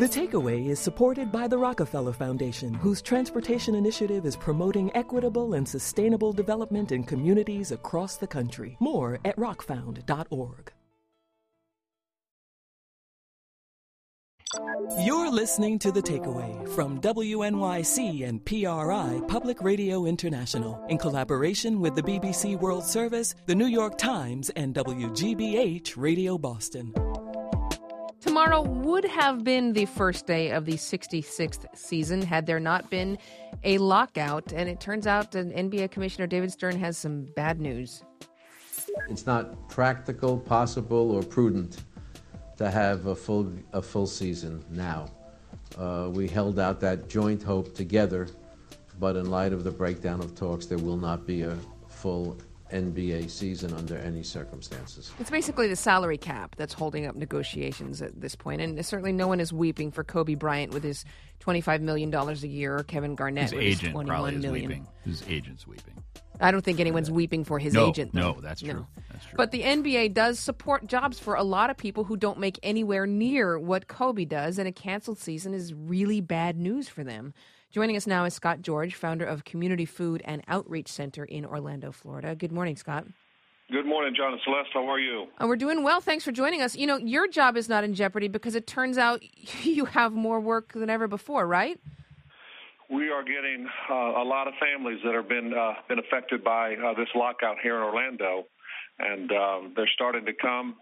The Takeaway is supported by the Rockefeller Foundation, whose transportation initiative is promoting equitable and sustainable development in communities across the country. More at rockfound.org. You're listening to The Takeaway from WNYC and PRI Public Radio International in collaboration with the BBC World Service, the New York Times, and WGBH Radio Boston. Tomorrow would have been the first day of the 66th season had there not been a lockout, and it turns out that NBA Commissioner David Stern has some bad news. It's not practical, possible, or prudent to have a full season now. We held out that joint hope together, but in light of the breakdown of talks, there will not be a full NBA season under any circumstances. It's basically the salary cap that's holding up negotiations at this point, and certainly no one is weeping for Kobe Bryant with his $25 million a year, or Kevin Garnett with his $21 million. Weeping. His agent's weeping. I don't think anyone's weeping for his agent, though. No, that's true. No. That's true. But the NBA does support jobs for a lot of people who don't make anywhere near what Kobe does, and a canceled season is really bad news for them. Joining us now is Scott George, founder of Community Food and Outreach Center in Orlando, Florida. Good morning, Scott. Good morning, John and Celeste. How are you? We're doing well. Thanks for joining us. You know, your job is not in jeopardy because it turns out you have more work than ever before, right? We are getting a lot of families that have been affected by this lockout here in Orlando, and they're starting to come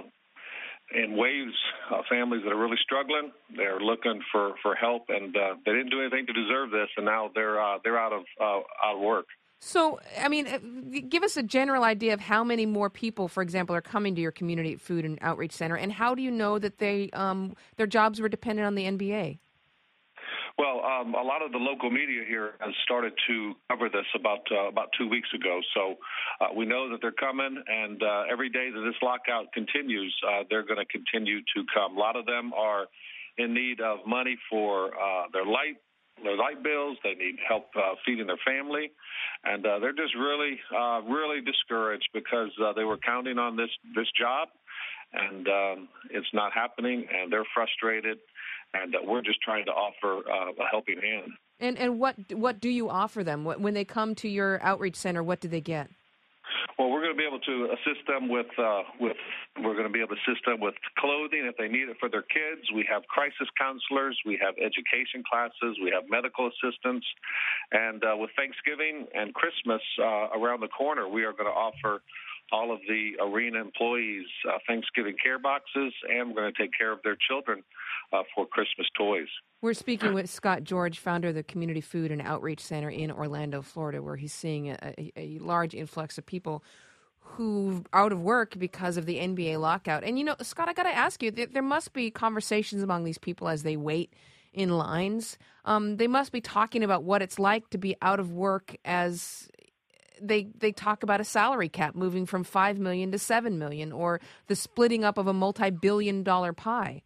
in waves. Families that are really struggling, they're looking for help, and they didn't do anything to deserve this, and now they're out of work. So, I mean, give us a general idea of how many more people, for example, are coming to your Community Food and Outreach Center, and how do you know that their jobs were dependent on the NBA? Well, a lot of the local media here has started to cover this about 2 weeks ago. So we know that they're coming, and every day that this lockout continues, they're going to continue to come. A lot of them are in need of money for their light bills. They need help feeding their family, and they're just really discouraged because they were counting on this job, and it's not happening, and they're frustrated. And we're just trying to offer a helping hand. And what do you offer them? When they come to your outreach center, what do they get? Well, we're going to be able to assist them with clothing if they need it for their kids. We have crisis counselors. We have education classes. We have medical assistance. And with Thanksgiving and Christmas around the corner, we are going to offer all of the arena employees Thanksgiving care boxes, and we're going to take care of their children for Christmas toys. We're speaking with Scott George, founder of the Community Food and Outreach Center in Orlando, Florida, where he's seeing a large influx of people who are out of work because of the NBA lockout. And, you know, Scott, I got to ask you, there must be conversations among these people as they wait in lines. They must be talking about what it's like to be out of work as they talk about a salary cap moving from $5 million to $7 million, or the splitting up of a multi-billion-dollar pie.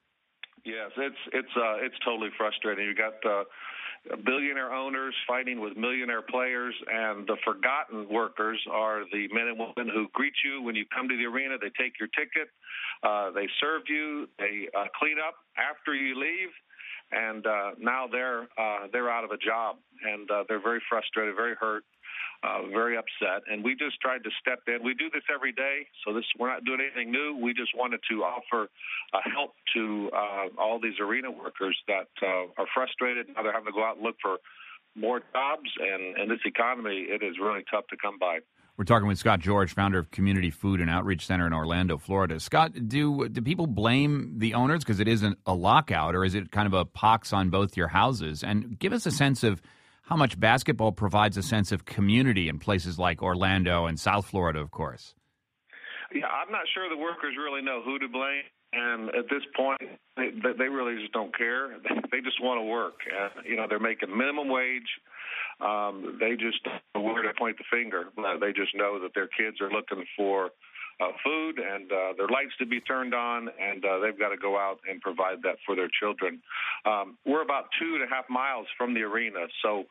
Yes, it's totally frustrating. You got billionaire owners fighting with millionaire players, and the forgotten workers are the men and women who greet you when you come to the arena. They take your ticket, they serve you, they clean up after you leave, and now they're out of a job, and they're very frustrated, very hurt. Very upset, and we just tried to step in. We do this every day, so we're not doing anything new. We just wanted to offer help to all these arena workers that are frustrated. Now they're having to go out and look for more jobs, and in this economy, it is really tough to come by. We're talking with Scott George, founder of Community Food and Outreach Center in Orlando, Florida. Scott, do people blame the owners because it isn't a lockout, or is it kind of a pox on both your houses? And give us a sense of how much basketball provides a sense of community in places like Orlando and South Florida, of course. Yeah, I'm not sure the workers really know who to blame. And at this point, they really just don't care. They just want to work. They're making minimum wage. They just don't know where to point the finger. They just know that their kids are looking for food and their lights to be turned on, and they've got to go out and provide that for their children. We're about 2.5 miles from the arena, so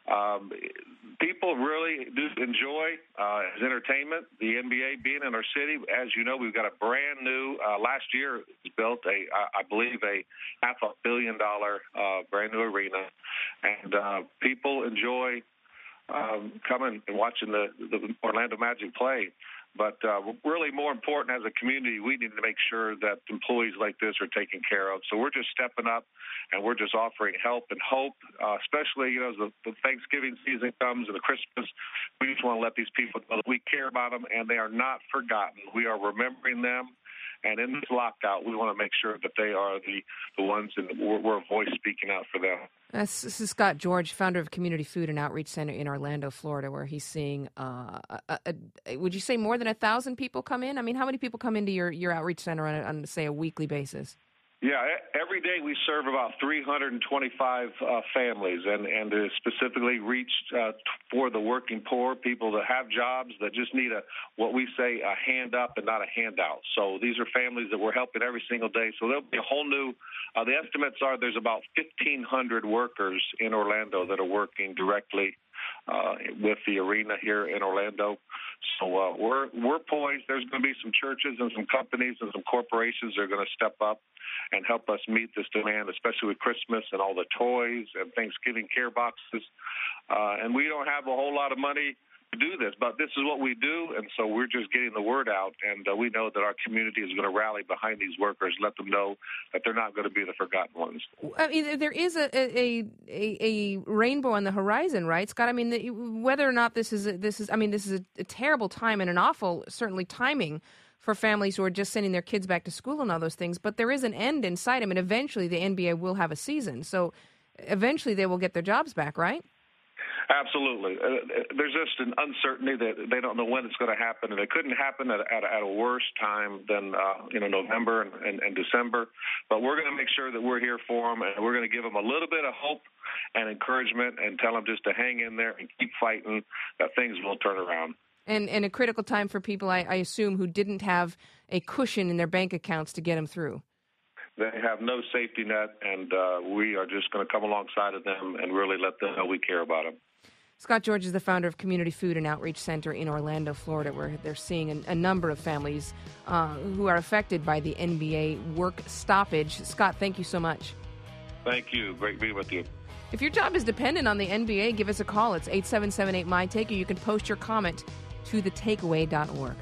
people really do enjoy as entertainment the NBA being in our city. As you know, we've got a brand new, last year it was built, I believe a $500 million brand new arena, and people enjoy coming and watching the Orlando Magic play. But really more important, as a community, we need to make sure that employees like this are taken care of. So we're just stepping up, and we're just offering help and hope, especially, as the Thanksgiving season comes and the Christmas. We just want to let these people know that we care about them, and they are not forgotten. We are remembering them. And in this lockout, we want to make sure that they are the ones, and we're a voice speaking out for them. This is Scott George, founder of Community Food and Outreach Center in Orlando, Florida, where he's seeing, would you say more than 1,000 people come in? I mean, how many people come into your outreach center on say, a weekly basis? Yeah, every day we serve about 325 families, and specifically reached for the working poor, people that have jobs that just need what we say a hand up and not a handout. So these are families that we're helping every single day. So there'll be a whole new. The estimates are there's about 1,500 workers in Orlando that are working directly with the arena here in Orlando. So we're poised. There's going to be some churches and some companies and some corporations that are going to step up and help us meet this demand, especially with Christmas and all the toys and Thanksgiving care boxes. And we don't have a whole lot of money to do this, but this is what we do, and so we're just getting the word out, and we know that our community is going to rally behind these workers, let them know that they're not going to be the forgotten ones. I mean, there is a rainbow on the horizon, right, Scott? I mean, whether or not this is a terrible time and an awful, certainly, timing for families who are just sending their kids back to school and all those things, but there is an end in sight. I mean, eventually the NBA will have a season, so eventually they will get their jobs back, right? Absolutely. There's just an uncertainty that they don't know when it's going to happen, and it couldn't happen at a worse time than November and December. But we're going to make sure that we're here for them, and we're going to give them a little bit of hope and encouragement and tell them just to hang in there and keep fighting, that things will turn around. And a critical time for people, I assume, who didn't have a cushion in their bank accounts to get them through. They have no safety net, and we are just going to come alongside of them and really let them know we care about them. Scott George is the founder of Community Food and Outreach Center in Orlando, Florida, where they're seeing a number of families who are affected by the NBA work stoppage. Scott, thank you so much. Thank you. Great being with you. If your job is dependent on the NBA, give us a call. It's 877-8-MY-TAKE, or you can post your comment to thetakeaway.org.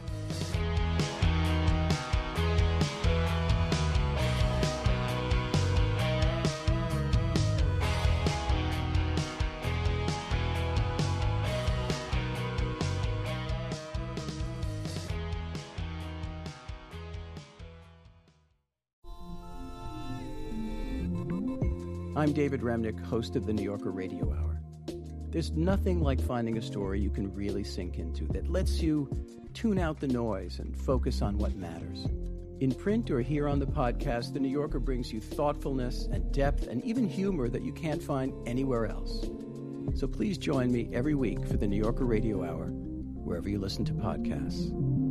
I'm David Remnick, host of the New Yorker Radio Hour. There's nothing like finding a story you can really sink into that lets you tune out the noise and focus on what matters. In print or here on the podcast, the New Yorker brings you thoughtfulness and depth and even humor that you can't find anywhere else. So please join me every week for the New Yorker Radio Hour, wherever you listen to podcasts.